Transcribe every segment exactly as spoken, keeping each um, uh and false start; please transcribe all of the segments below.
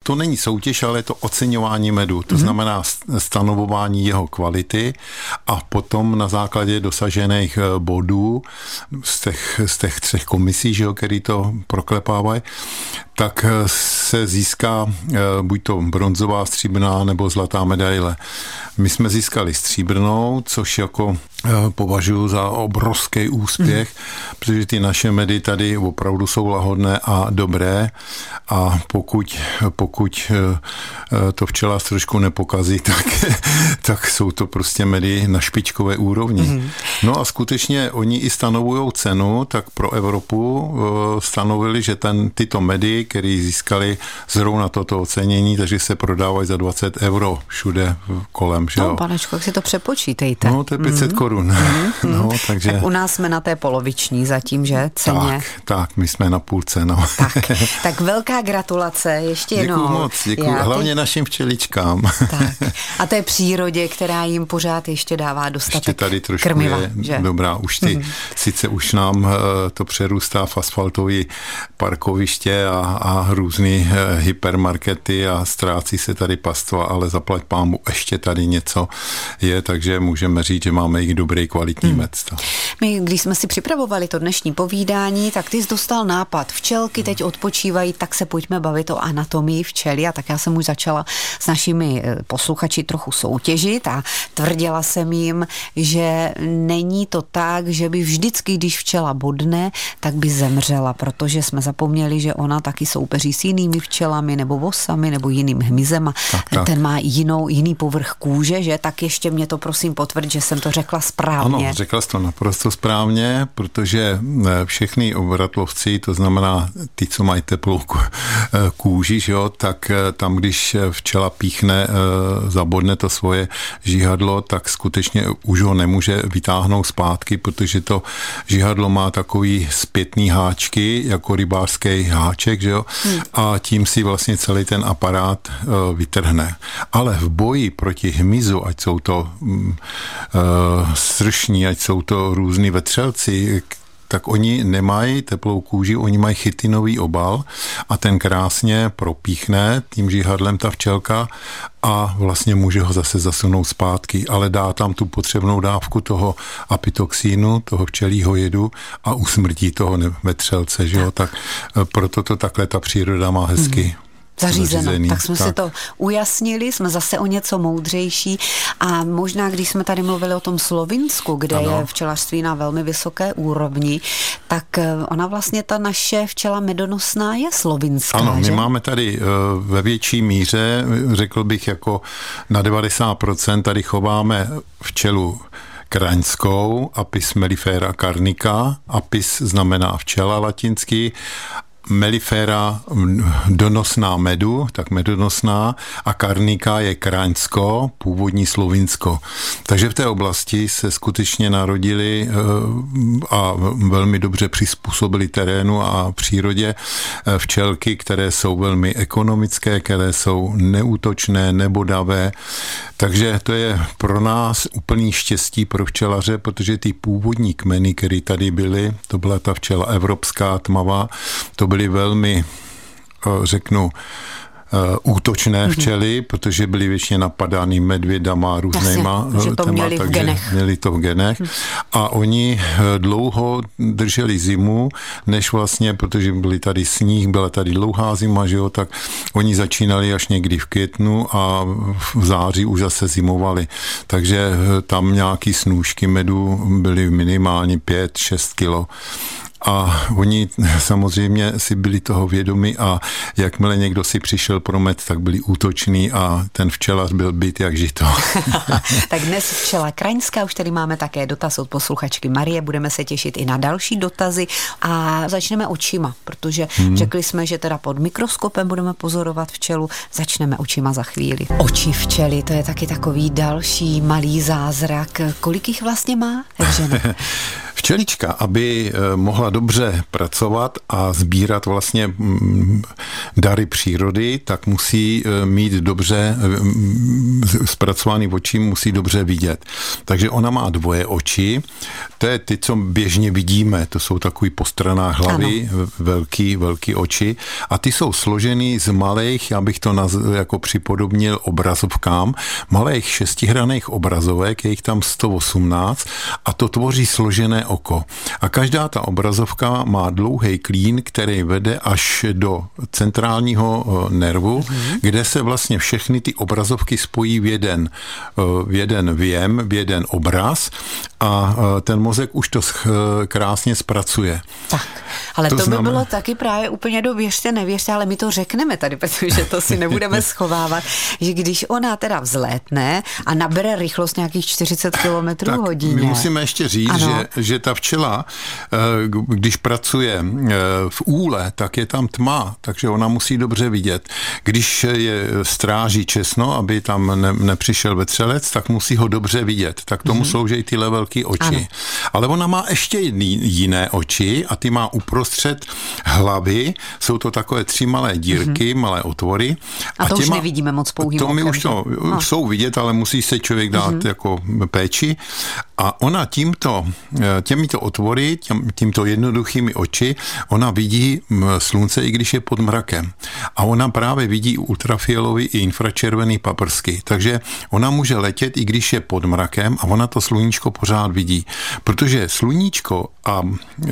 to není soutěž, ale je to oceňování medu. To mm-hmm. znamená stanovování jeho kvality a potom na základě dosažených bodů z těch, z těch třech komisí, že jo, který to proklepávají, tak se získá buď to bronzová, stříbrná nebo zlatá medaile. My jsme získali stříbrnou, což jako považuji za obrovský úspěch, mm. protože ty naše medy tady opravdu jsou lahodné a dobré a pokud, pokud to včelař trošku nepokazí, tak, tak jsou to prostě medy na špičkové úrovni. Mm. No a skutečně oni i stanovují cenu, tak pro Evropu stanovili, že ten, tyto medy, které získali zrovna toto ocenění, takže se prodávají za dvacet euro všude kolem. Že no, panečku, jak si to přepočítejte. No, to je pět set korun. Mm-hmm. No, takže... Tak u nás jsme na té poloviční zatím, že? Ceně. Tak, tak, my jsme na půlce, no. Tak, tak velká gratulace, ještě jednou. Děkuju moc, děkuju, Já hlavně ty... našim včeličkám. Tak, a té přírodě, která jim pořád ještě dává dostatek ještě tady trošku krmiva, je že? Dobrá, už ty, mm-hmm. sice už nám to přerůstá v asfaltový parkoviště a, a různý hypermarkety a ztrácí se tady pastva, ale zaplať pámu ještě tady něco je, takže můžeme říct, že máme i dobrý kvalitní hmm. med. My, když jsme si připravovali to dnešní povídání, tak ty jsi dostal nápad. Včelky teď odpočívají, tak se pojďme bavit o anatomii včely a tak já jsem už začala s našimi posluchači trochu soutěžit a tvrdila jsem jim, že není to tak, že by vždycky, když včela bodne, tak by zemřela, protože jsme zapomněli, že ona taky soupeří s jinými včelami nebo vosami nebo jiným hmyzem a tak, tak. ten má jinou, jiný povrch kůže, že? Tak ještě mě to prosím potvrdit, že jsem to řekla správně. Ano, řekla jsi to naprosto správně, protože všechny obratlovci, to znamená ty, co mají teplou kůži, že jo, tak tam, když včela píchne, zabodne to svoje žihadlo, tak skutečně už ho nemůže vytáhnout zpátky, protože to žihadlo má takový zpětný háčky, jako rybářský háček, že jo, hmm. a tím si vlastně celý ten aparát vytrhne. Ale v boji proti hmyzu, ať jsou to uh, sršní, ať jsou to různý vetřelci, tak oni nemají teplou kůži, oni mají chytinový obal a ten krásně propíchne tím žihadlem ta včelka a vlastně může ho zase zasunout zpátky, ale dá tam tu potřebnou dávku toho apitoxínu, toho včelího jedu a usmrtí toho vetřelce, že jo, tak proto to takhle ta příroda má hezky. Hmm. Zařízeno, zařízený, tak jsme tak. si to ujasnili, jsme zase o něco moudřejší a možná, když jsme tady mluvili o tom Slovinsku, kde ano. je včelařství na velmi vysoké úrovni, tak ona vlastně ta naše včela medonosná je slovinská, Ano, že? my máme tady ve větší míře, řekl bych jako na devadesát procent tady chováme včelu kraňskou, Apis mellifera carnica, apis znamená včela latinsky, mellifera donosná medu, tak medonosná a karnika je kraňsko, původní Slovinsko. Takže v té oblasti se skutečně narodili a velmi dobře přizpůsobili terénu a přírodě včelky, které jsou velmi ekonomické, které jsou neútočné, nebodavé. Takže to je pro nás úplný štěstí pro včelaře, protože ty původní kmeny, které tady byly, to byla ta včela evropská tmavá, to byly velmi, řeknu, útočné včely, protože byly většině napadány medvědama, různýma Jasně, to téma, měli v takže genech. měli to v genech. Hmm. A oni dlouho drželi zimu, než vlastně, protože byly tady sníh, byla tady dlouhá zima, že jo, tak oni začínali až někdy v květnu a v září už zase zimovali. Takže tam nějaký snůžky medu byly minimálně pět šest kilo. A oni samozřejmě si byli toho vědomi a jakmile někdo si přišel pro med, tak byli útoční a ten včelař byl byt jak žito. Tak dnes včela kraňská, už tady máme také dotaz od posluchačky Marie, budeme se těšit i na další dotazy a začneme očima, protože hmm. řekli jsme, že teda pod mikroskopem budeme pozorovat včelu, začneme očima za chvíli. Oči včely, to je taky takový další malý zázrak. Kolik jich vlastně má? Včelička, aby mohla dobře pracovat a sbírat vlastně dary přírody, tak musí mít dobře zpracovaný oči, musí dobře vidět. Takže ona má dvoje oči, to je ty, co běžně vidíme, to jsou takový po stranách hlavy, ano. velký, velký oči a ty jsou složený z malých, já bych to naz- jako připodobnil obrazovkám, malých šestihranných obrazovek, je jich tam sto osmnáct a to tvoří složené oko. A každá ta obrazovka má dlouhý klín, který vede až do centrálního nervu, mm-hmm. kde se vlastně všechny ty obrazovky spojí v jeden, v jeden věm, v jeden obraz a ten mozek už to krásně zpracuje. Tak, ale to, to by znamená... bylo taky právě úplně do věřte, nevěřte, ale my to řekneme tady, protože to si nebudeme schovávat, že když ona teda vzlétne a nabere rychlost nějakých čtyřicet kilometrů hodině. My musíme ještě říct, že, že ta včela, když pracuje v úle, tak je tam tma, takže ona musí dobře vidět. Když je stráží česno, aby tam ne, nepřišel vetřelec, tak musí ho dobře vidět. Tak tomu mm-hmm. slouží tyhle velké oči. Ano. Ale ona má ještě jiné oči a ty má uprostřed hlavy, jsou to takové tři malé dírky, mm-hmm. malé otvory. A, a to už nevidíme moc pouhým okem. To my už to no. jsou vidět, ale musí se člověk dát mm-hmm. jako péči. A ona tímto, těmito otvory, tím, tímto jednoduchými oči, ona vidí slunce, i když je pod mrakem. A ona právě vidí ultrafialový i infračervený paprsky. Takže ona může letět, i když je pod mrakem a ona to sluníčko pořád vidí. Protože sluníčko a e,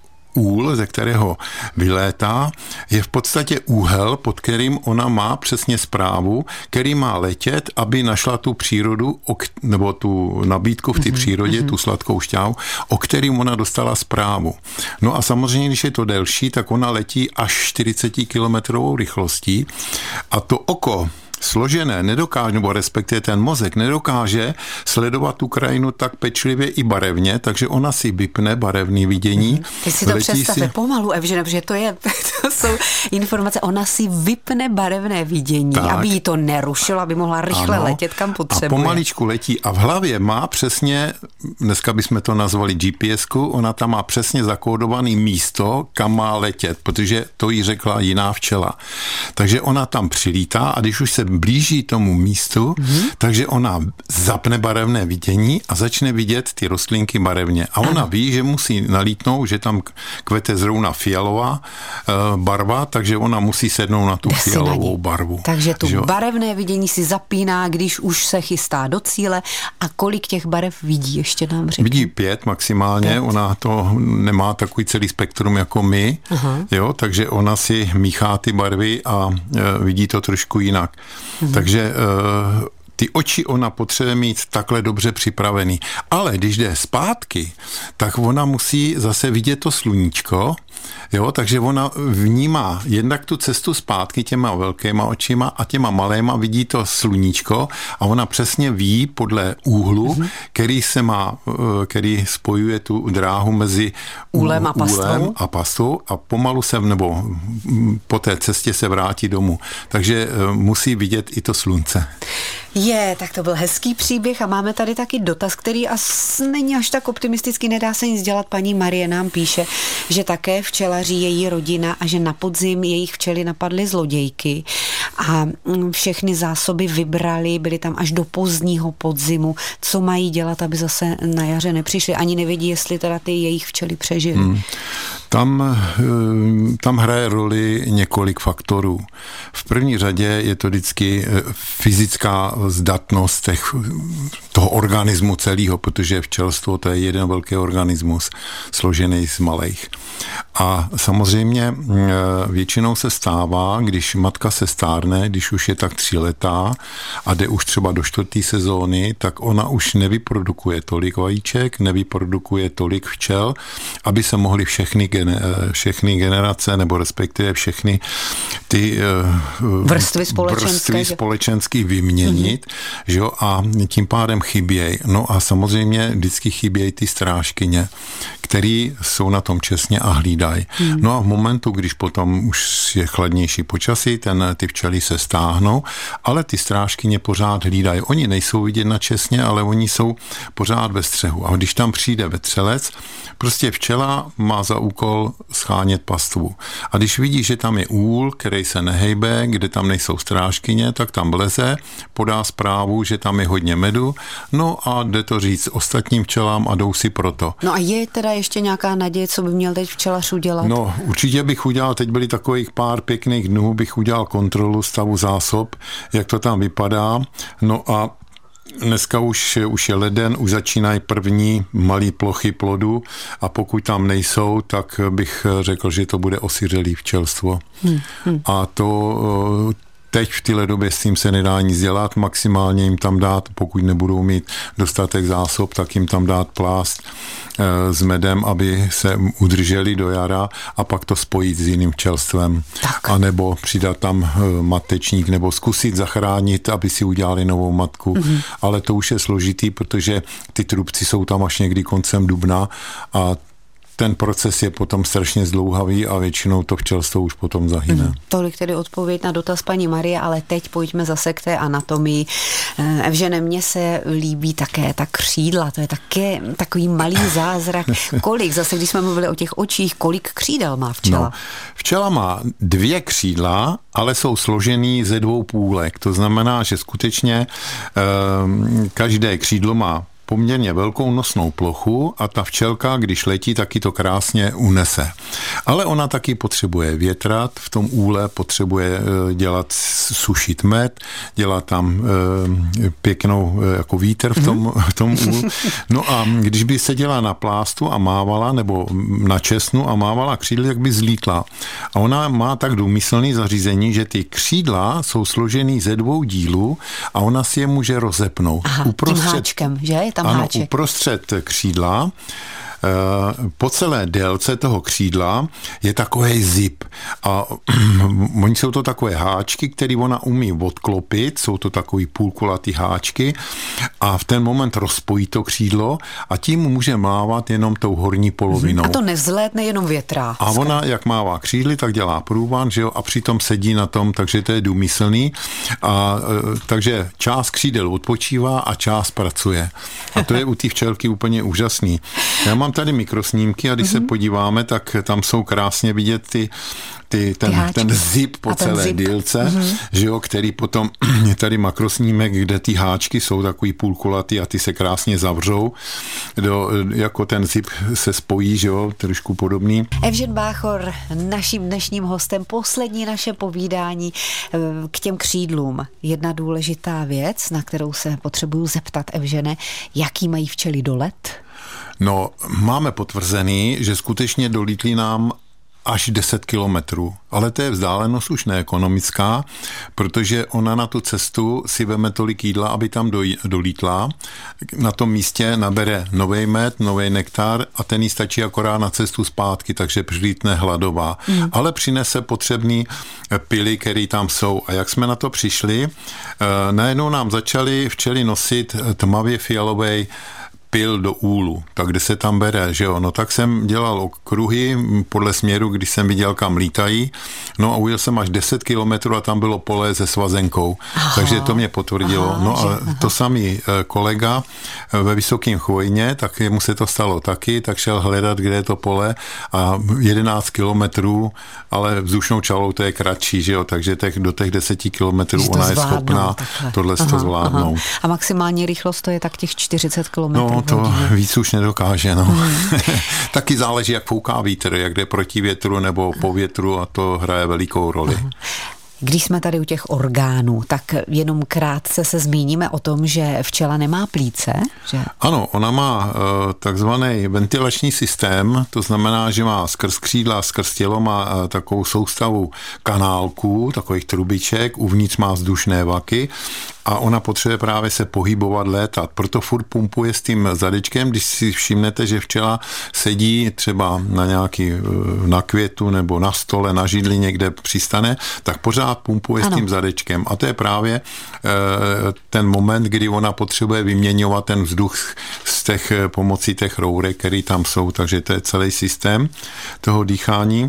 úl, ze kterého vylétá, je v podstatě úhel, pod kterým ona má přesně zprávu, který má letět, aby našla tu přírodu, nebo tu nabídku v té mm-hmm. přírodě, mm-hmm. tu sladkou šťávu, o kterým ona dostala zprávu. No a samozřejmě, když je to delší, tak ona letí až čtyřicet kilometrů rychlostí a to oko složené nedokáže, nebo respektive ten mozek nedokáže sledovat tu krajinu tak pečlivě i barevně, takže ona si vypne barevný vidění. Mm. Ty si to představte si... pomalu, Evžene, protože to, je, to jsou informace. Ona si vypne barevné vidění, tak, aby jí to nerušilo, aby mohla rychle ano, letět, kam potřebuje. A pomaličku letí a v hlavě má přesně, dneska bychom to nazvali G P S ku, ona tam má přesně zakódovaný místo, kam má letět, protože to jí řekla jiná včela. Takže ona tam přilítá a když už se blíží tomu místu, mm-hmm. takže ona zapne barevné vidění a začne vidět ty rostlinky barevně. A ona ano. ví, že musí nalítnout, že tam kvete zrovna fialová uh, barva, takže ona musí sednout na tu Jde fialovou barvu. Takže tu že? barevné vidění si zapíná, když už se chystá do cíle. A kolik těch barev vidí, ještě nám řekne? Vidí pět maximálně, pět. Ona to nemá takový celý spektrum jako my, uh-huh. jo, takže ona si míchá ty barvy a uh, vidí to trošku jinak. Mm-hmm. Takže uh, ty oči ona potřebuje mít takhle dobře připravený. Ale když jde zpátky, tak ona musí zase vidět to sluníčko, jo, takže ona vnímá jednak tu cestu zpátky těma velkýma očima a těma maléma vidí to sluníčko a ona přesně ví podle úhlu, mm-hmm. který se má, který spojuje tu dráhu mezi úlem a pastou, úlem a, pastou a pomalu se, nebo po té cestě se vrátí domů. Takže musí vidět i to slunce. Je, tak to byl hezký příběh a máme tady taky dotaz, který asi není až tak optimistický, nedá se nic dělat. Paní Marie nám píše, že také včelaří její rodina a že na podzim jejich včely napadly zlodějky a všechny zásoby vybrali, byly tam až do pozdního podzimu. Co mají dělat, aby zase na jaře nepřišli? Ani nevědí, jestli teda ty jejich včely přežily. Hmm. Tam, tam hraje roli několik faktorů. V první řadě je to vždycky fyzická zdatnost těch, toho organismu celého, protože včelstvo to je jeden velký organismus, složený z malých. A samozřejmě většinou se stává, když matka se stárne, když už je tak tříletá a jde už třeba do čtvrté sezóny, tak ona už nevyprodukuje tolik vajíček, nevyprodukuje tolik včel, aby se mohly všechny, všechny generace, nebo respektive všechny ty vrstvy společenské, vrstvy společenský vyměnit, mm-hmm. že jo, a tím pádem chybějí. No a samozřejmě vždycky chybějí ty strážkyně, který jsou na tom čestně a hlídají. Hmm. No a v momentu, když potom už je chladnější počasí, ten, ty včely se stáhnou, ale ty strážkyně pořád hlídají. Oni nejsou vidět na čestně, ale oni jsou pořád ve střehu. A když tam přijde vetřelec, prostě včela má za úkol schánět pastvu. A když vidí, že tam je úl, který se nehejbe, kde tam nejsou strážkyně, tak tam vleze, podá zprávu, že tam je hodně medu, no a jde to říct ostatním včelám a jdou si proto. No a je teda ještě nějaká naděje, co by měl teď včelař udělat? No, určitě bych udělal, teď byly takových pár pěkných dnů, bych udělal kontrolu stavu zásob, jak to tam vypadá, no a dneska už, už je leden, už začínají první malé plochy plodu a pokud tam nejsou, tak bych řekl, že to bude osiřelý včelstvo. Hmm, hmm. A to teď v téhle době s tím se nedá nic dělat, maximálně jim tam dát, pokud nebudou mít dostatek zásob, tak jim tam dát plást e, s medem, aby se udrželi do jara a pak to spojit s jiným včelstvem. Tak. A nebo přidat tam e, matečník, nebo zkusit zachránit, aby si udělali novou matku. Mm-hmm. Ale to už je složitý, protože ty trubci jsou tam až někdy koncem dubna a ten proces je potom strašně zdlouhavý a většinou to včelstvo už potom zahyne. Mm, tolik tedy odpověď na dotaz paní Marie, ale teď pojďme zase k té anatomii. Evžene, mně se líbí také ta křídla, to je také takový malý zázrak. Kolik, zase když jsme mluvili o těch očích, kolik křídel má včela? No, včela má dvě křídla, ale jsou složený ze dvou půlek. To znamená, že skutečně eh, každé křídlo má poměrně velkou nosnou plochu a ta včelka, když letí, taky to krásně unese. Ale ona taky potřebuje větrat, v tom úle potřebuje dělat, sušit med, dělat tam e, pěknou jako vítr v tom, v tom úlu. No a když by se dělala na plástu a mávala, nebo na česnu a mávala křídly, tak by zlítla. A ona má tak důmyslný zařízení, že ty křídla jsou složený ze dvou dílů a ona si je může rozepnout. Aha, uprostřed, tím háčkem, že? Je tam ano, háček. Uprostřed křídla po celé délce toho křídla je takový zip a oni jsou to takové háčky, které ona umí odklopit, jsou to takový půlkulatý háčky a v ten moment rozpojí to křídlo a tím může mávat jenom tou horní polovinou. A to nevzlétne, jenom větrá. A ona, jak mává křídly, tak dělá průvan, že jo, a přitom sedí na tom, takže to je důmyslný. A takže část křídel odpočívá a část pracuje. A to je u té včelky úplně úžasný. Já mám tady mikrosnímky a když mm-hmm. se podíváme, tak tam jsou krásně vidět ty, ty, ten, ten zip po ten celé zip. dílce, mm-hmm. že jo, který potom je tady makrosnímek, kde ty háčky jsou takový půlkulatý a ty se krásně zavřou, do, jako ten zip se spojí, že jo, trošku podobný. Evžen Báchor, naším dnešním hostem, poslední naše povídání k těm křídlům. Jedna důležitá věc, na kterou se potřebuju zeptat, Evžene, jaký mají včely dolet? No, máme potvrzený, že skutečně dolítli nám až deset kilometrů, ale to je vzdálenost už neekonomická, protože ona na tu cestu si veme tolik jídla, aby tam dolítla. Na tom místě nabere novej med, novej nektar a ten jí stačí akorát na cestu zpátky, takže přilítne hladová. Mm. Ale přinese potřebný pily, které tam jsou. A jak jsme na to přišli, najednou nám začaly včely nosit tmavě fialovej pil do úlu, tak kde se tam bere, že jo, no tak jsem dělal okruhy podle směru, když jsem viděl, kam lítají, no a ujel jsem až deset kilometrů a tam bylo pole se svazenkou, aha, takže to mě potvrdilo. Aha, no a že, to samý kolega ve Vysokém Chvojně, tak jemu se to stalo taky, tak šel hledat, kde je to pole a jedenáct kilometrů, ale vzdušnou čalou to je kratší, že jo, takže těch, do těch deseti kilometrů ona je schopná tohle to zvládnout. Aha. A maximální rychlost to je tak těch čtyřicet kilometrů. No, to víc už nedokáže, no. Mm. Taky záleží, jak fouká vítr, jak jde proti větru nebo po větru a to hraje velikou roli. Mm. Když jsme tady u těch orgánů, tak jenom krátce se zmíníme o tom, že včela nemá plíce? Že... Ano, ona má uh, takzvaný ventilační systém, to znamená, že má skrz křídla, skrz tělo má uh, takovou soustavu kanálků, takových trubiček, uvnitř má vzdušné vaky a ona potřebuje právě se pohybovat, létat. Proto furt pumpuje s tím zadečkem, když si všimnete, že včela sedí třeba na nějaký, na květu nebo na stole, na židli někde přistane, tak pořád pumpuje ano. s tím zadečkem. A to je právě ten moment, kdy ona potřebuje vyměňovat ten vzduch z těch pomocí těch rourek, který tam jsou, takže to je celý systém toho dýchání.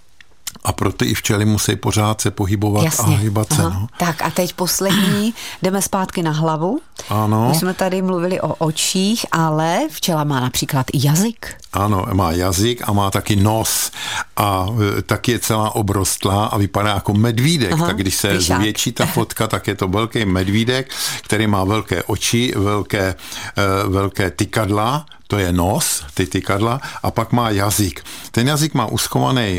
A proto i včely musí pořád se pohybovat. Jasně. A hýbat se. No. Tak a teď poslední, jdeme zpátky na hlavu. Ano. My jsme tady mluvili o očích, ale včela má například i jazyk. Ano, má jazyk a má taky nos a taky je celá obrostlá a vypadá jako medvídek. Aha, tak když se píšák. Zvětší ta fotka, tak je to velký medvídek, který má velké oči, velké, velké tykadla, to je nos, ty tykadla, a pak má jazyk. Ten jazyk má uschovaný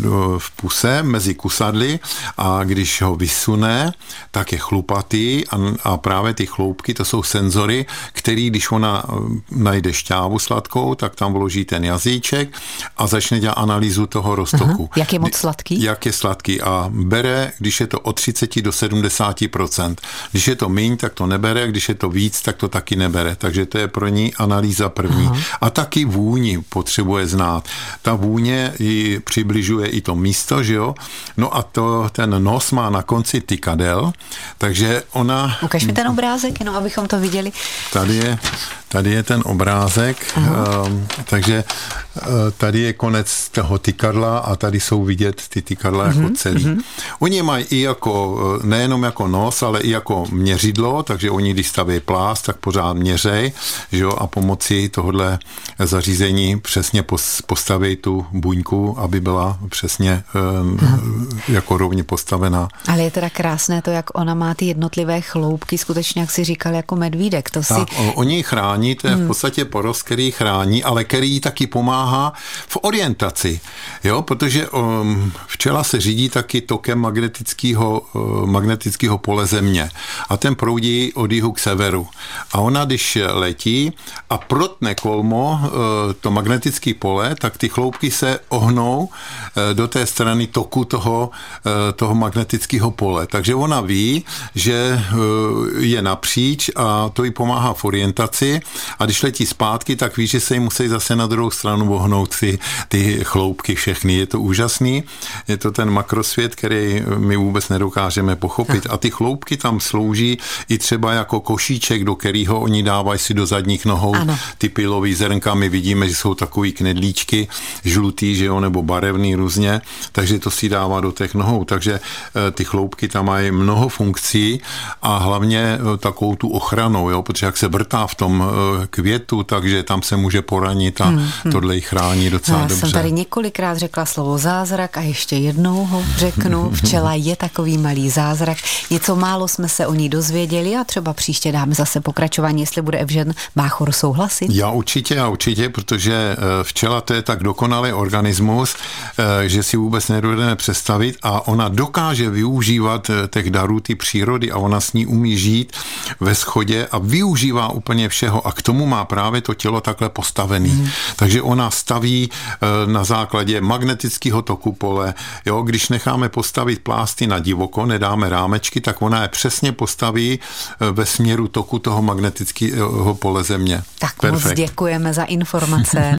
v puse mezi kusadly a když ho vysune, tak je chlupatý a, a právě ty chloupky, to jsou senzory, který, když ona najde šťávu sladkou, tak tam vloží ten jazyček a začne dělat analýzu toho roztoku. Aha, jak je moc sladký? Jak je sladký a bere, když je to od třicet do sedmdesáti procent. Když je to míň, tak to nebere, když je to víc, tak to taky nebere. Takže to je pro ní analýza první. Aha. A taky vůni potřebuje znát. Ta vůně ji přibližuje i to místo, že jo? No a to, ten nos má na konci tykadel, takže ona... Ukaž mi ten obrázek, jenom abychom to viděli. Tady je, tady je ten obrázek, um, takže uh, tady je konec toho tykadla a tady jsou vidět ty tykadla uh-huh, jako celý. Uh-huh. Oni mají i jako, nejenom jako nos, ale i jako měřidlo, takže oni, když staví plást, tak pořád měřej, že jo? A pomocí tohohle zařízení přesně postaví tu buňku, aby byla přesně uh-huh. jako rovně postavená. Ale je teda krásné to, jak ona má ty jednotlivé chloupky, skutečně, jak si říkal, jako medvídek. To si... Tak, oni chrání, to je v podstatě porost, který chrání, ale který taky pomáhá v orientaci, jo, protože um, včela se řídí taky tokem magnetického, uh, magnetického pole Země a ten proudí od jihu k severu. A ona, když letí a protne kolmo uh, to magnetické pole, tak ty chloupky se ohnou uh, do té strany toku toho, uh, toho magnetického pole. Takže ona ví, že uh, je napříč a to jí pomáhá v orientaci a když letí zpátky, tak ví, že se jí musí zase na druhou stranu ohnout ty, ty chloupky všechny. Je to úžasný, je to ten makrosvět, který my vůbec nedokážeme pochopit a ty chloupky tam slouží i třeba jako košíček, do kterého oni dávají si do zadních nohou ano. ty pilový zrnka, my vidíme, že jsou takový knedlíčky, žlutý, že jo, nebo barevný různě, takže to si dává do těch nohou, takže ty chloupky tam mají mnoho funkcí a hlavně takovou tu ochranou, jo, protože jak se vrtá v tom květu, takže tam se může poranit a hmm, hmm. tohle jí chrání docela Já dobře. Já jsem tady několikrát řekla slovo zázrak a ještě jednou ho řeknu. Včela je takový malý zázrak. Něco málo jsme se o ní dozvěděli a třeba příště dáme zase pokračování, jestli bude Evžen Báchor souhlasit. Já určitě, já určitě, protože včela to je tak dokonalý organismus, že si vůbec nedovedeme představit a ona dokáže využívat těch darů ty přírody a ona s ní umí žít ve shodě a využívá úplně všeho a k tomu má právě to tělo takhle postavený. Mm. Takže ona staví na základě magnetického toku pole. Jo, když necháme postavit plásty na divoko, nedáme rámečky, tak ona je přesně postaví ve směru toku toho magnetického pole Země. Tak Perfekt. Moc děkujeme za informace.